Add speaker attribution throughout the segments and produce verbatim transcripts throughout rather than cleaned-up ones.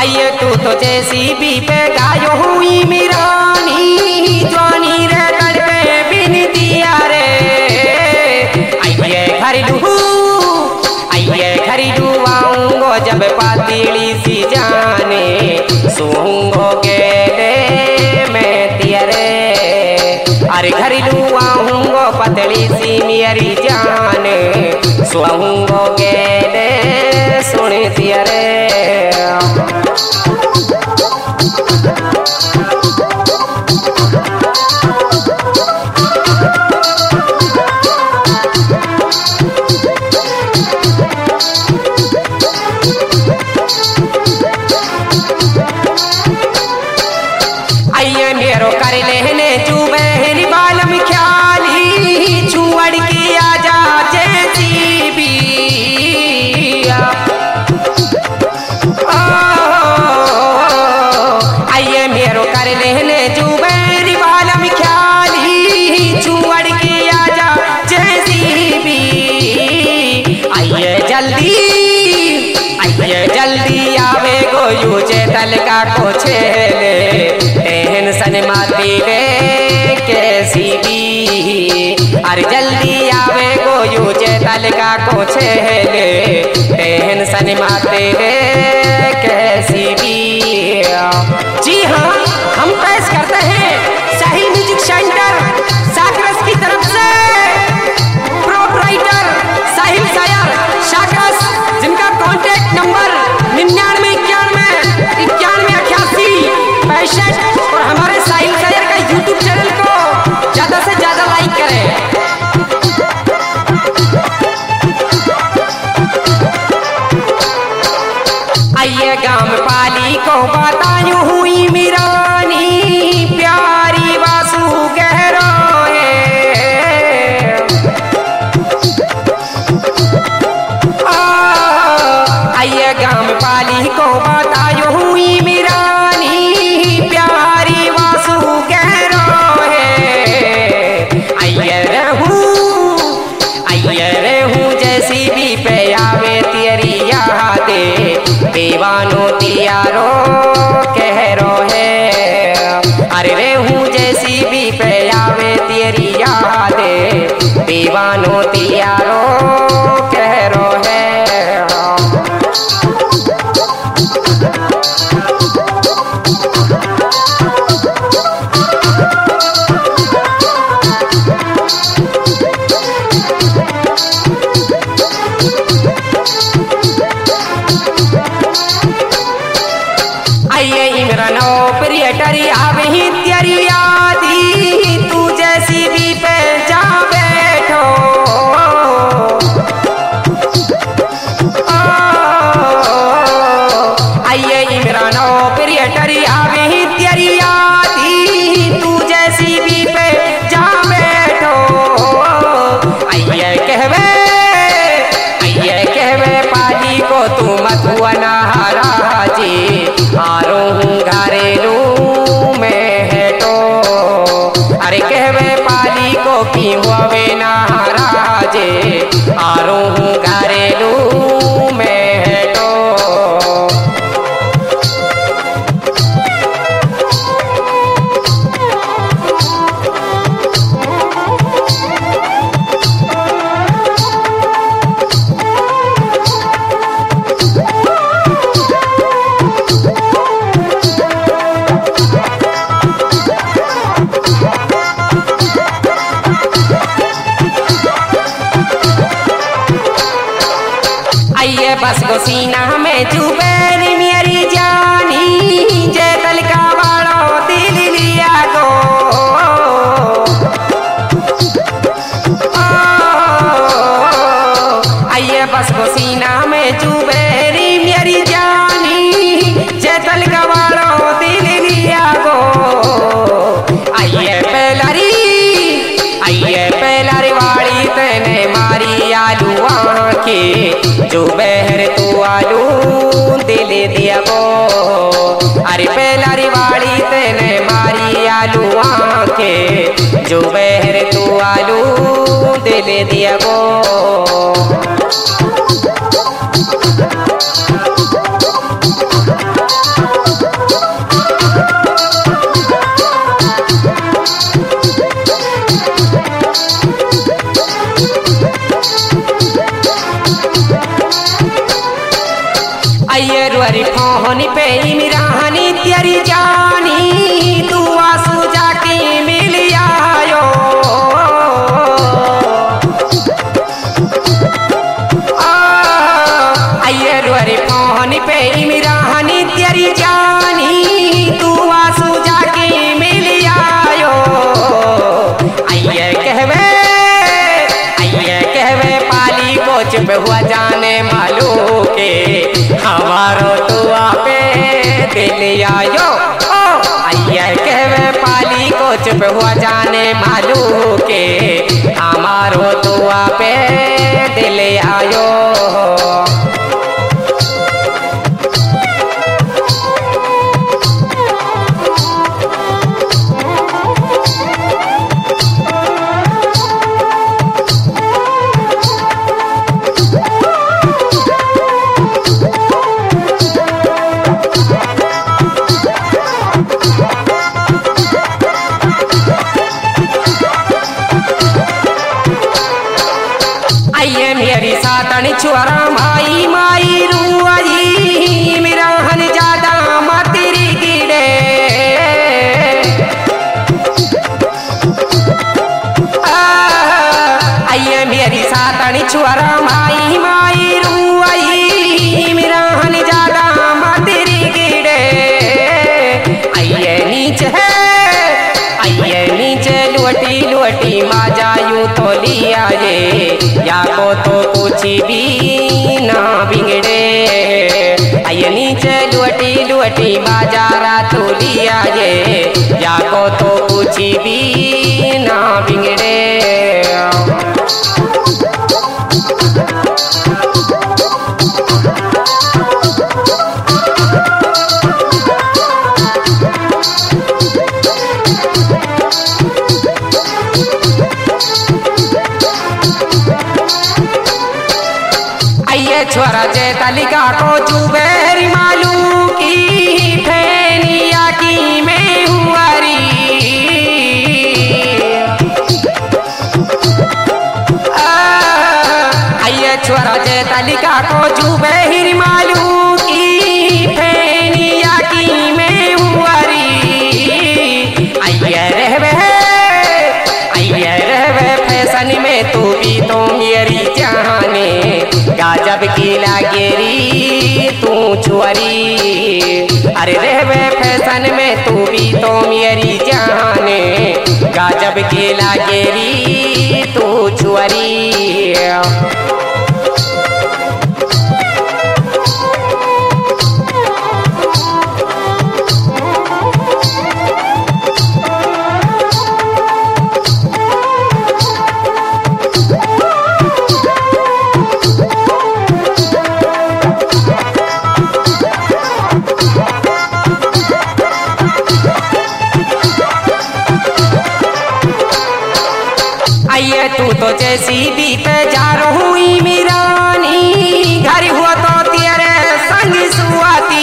Speaker 1: आइए तू तो जैसी भी पे गायो हुई मिरानी जवानी रे तड़पे बिन दिया रे। आइए खरीदू आइए खरीदू आऊंगो जब पातीली सी जाने सूंगो गेले मैं तियरे। अरे खरीदू आऊंगो पतली सी मेरी जान सूंगो गेले सुन तियरे। आइए मेरो कर लेने चुबेरी बालम ख्याली छुअड़ की आजा जैसी भी। आइए मेरो कर लेने चुबेरी बालम ख्याली छुअड़ की आजा जैसी भी। आइए जल्दी आइए जल्दी आवे गो यूजे तल का को छेले टेंशन माती रे कैसी भी। अरे जल्दी आवे गो यूजे तल का को छेले टेंशन माती रे कैसी भी। जी हाँ, हम पेश करते हैं साहिल म्यूजिक सेंटर साकरस की तरफ से प्रोपराइटर साहिल सायर साकरस, जिनका कॉन्टेक्ट नंबर निन्यानवे इक्यानवे इक्यानवे अठासी पैंसठ और हमारे साहिल सायर का यूट्यूब चैनल को ज्यादा से ज्यादा लाइक करें। आइए गांव पाली को बतायू हुई मिरानी प्यारी वासु गहरो है। आइए गांव पाली को बतायू हुई मिरानी प्यारी वासु गहरो है। आइए रहूं आइए रहूं जैसी भी पे आवे तेरी यादें दीवानो तियारो कहरो है। अरे रहूं जैसी भी पे आवे तेरी यादें दीवानो तियारो कहरो है। आइए इमरानो प्रियटरी आवे ही तेरी यादी तू जैसी भी पे जा बैठो। आइए इमरानो प्रियटरी आवे ही तेरी यादी तू जैसी भी पे जा बैठो। आइए कहवे आइए कहवे पाली को तू मधुआ नाराजी आरो हूँ घरेलू में है तो। अरे कहवे पाली को की हुए नाराजे आरो हूँ घरेलू में है तो। आइए बस को सीना में जुबेरी मेरी जानी जैतल का बाड़ो दिल लिया गो। आइए बस को सीना में जुबेरी मेरी जानी जैतल का बाड़ो दिल लिया गो। आइए पेलरी आइए पेलरी वाली तेने मारी आलू आँखें जो बहर तू आलू दिल दिया गो। अरे पेलारी वाली तेने मारी आलू आँखें जो बहर तू आलू दिल दिया गो। मोहनी पे इमरानी तेरी जानी तू आंसू जाके मिल आयो। आइए रोरे मोहनी पे इमरानी तेरी जानी तू आंसू जाके मिल आयो। आइए कहवे आइए कहवे पाली को चुप हुआ जाने मालू के हमारो तो आपे दिल आयो। आइए कहवे पाली को चुप हुआ जाने मालू के हमारो तो आपे दिल आयो। आइए मेरी सातनी छुआरा माई माई रुआई मेरा हन ज्यादा मातेरी गिरे। आइए मेरी सातनी छुआरा माई माई रुआई मेरा हन ज्यादा मातेरी गिरे। आइए नीचे आइए नीचे लुटी लुटी मा जायूं तो लिया ये या को तो कुछ भी ना बिगड़े। आइए नीचे लुटी लुटी बाजारा तो लिया ये या को तो कुछ भी ना बिगड़े। छोरा जे तालिका को चुबेरी मालू की फैनिया की में हुआरी। आइए छोरा जे तालिका को चुबेरी मालू की फैनिया की में हुआरी। आइए रहवे आइए रहवे फैशन में तू भी तो मेरी जाने गाजब की लागेरी तू छुआरी। अरे रहवे फैशन में तू भी तो मेरी जाने गाजब की लागेरी तू छुआरी। आइए तू तो जैसी भी पे जा रही मीरानी घर हुआ तो तेरे संग सुआती।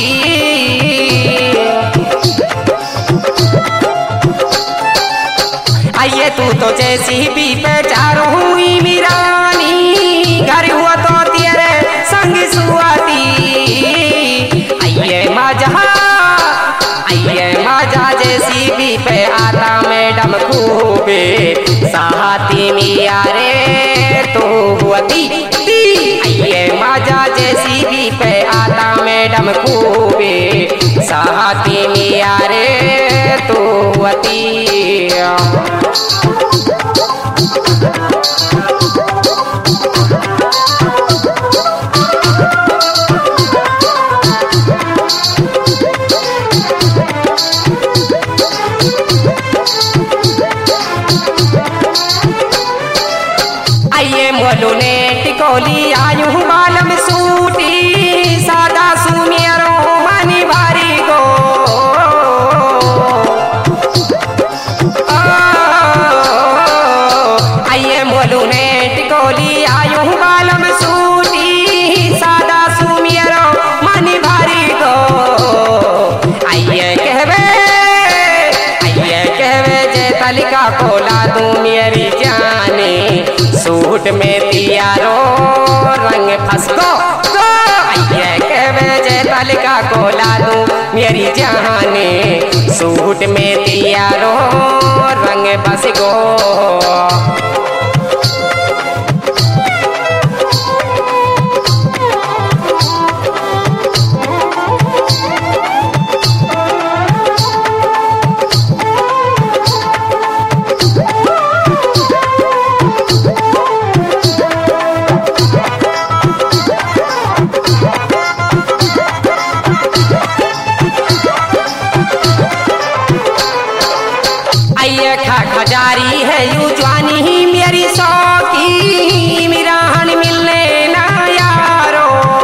Speaker 1: आइए तू तो जैसी भी पे जा रही मीरानी घर हुआ तो तेरे संग सुआती। आइए मजा आइए मजा जैसी भी पे आता मैडम खूबे साहती मिया रे तो हुआती। आइए मजा जैसी भी पे आता मैडम खूबे साहती मिया रे तो हुआती। आइए मोलू ने टिकोली आयु बालम सूटी सादा सुमियरो मनी भारी गो। आइए मोलू ने टिकोली आयु बालम सूटी सादा सुमियरो मनी भारी गो। आइए कहवे आइए कहवे जे तालिका कोला तू मेरी जाने सूट में तियारो रंग फसको। आइए कहवे जे तलका को ला दूं मेरी जाने, सूट में तैयारो रंग बस गो। खजारी है यू जवानी ही मेरी शौकी, मेरा हन मिलने ना यारो।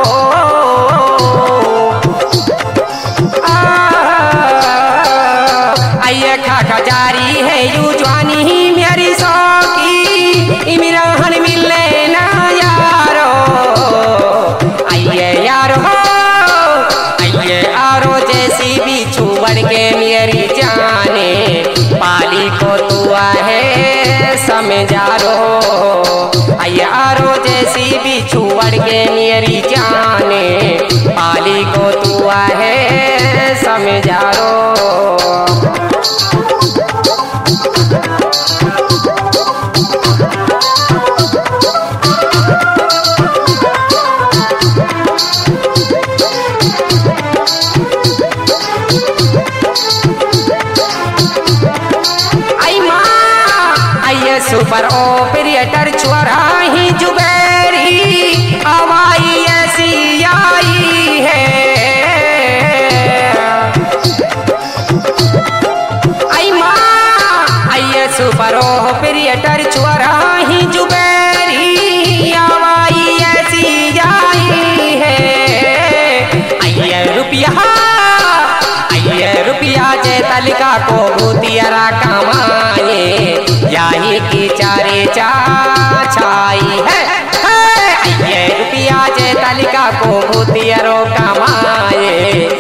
Speaker 1: आइए खा खजारी है यू जवानी ही मेरी शौकी, मेरा हन मिलने ना यारो। आइए यारो आइए आरो जैसी भी छुअड़ के मेरी जाने, पाली को तू है समझारो। आरो जैसी भी छुअड़ के मेरी जाने, पाली को तू है समझारो। सुपर ऑपरेटर चुराही जुबेरी, हवाई ऐसी आई है। आई माँ आइए सुपर ऑपरेटर चुराही जुबेरी, हवाई ऐसी आई है। आइए रुपया आइए रुपया जे तलका को भूतियरा कमाए, यही की चारे चा छाई है। आइए रुपया जे तलका को भूतियरो कमाए,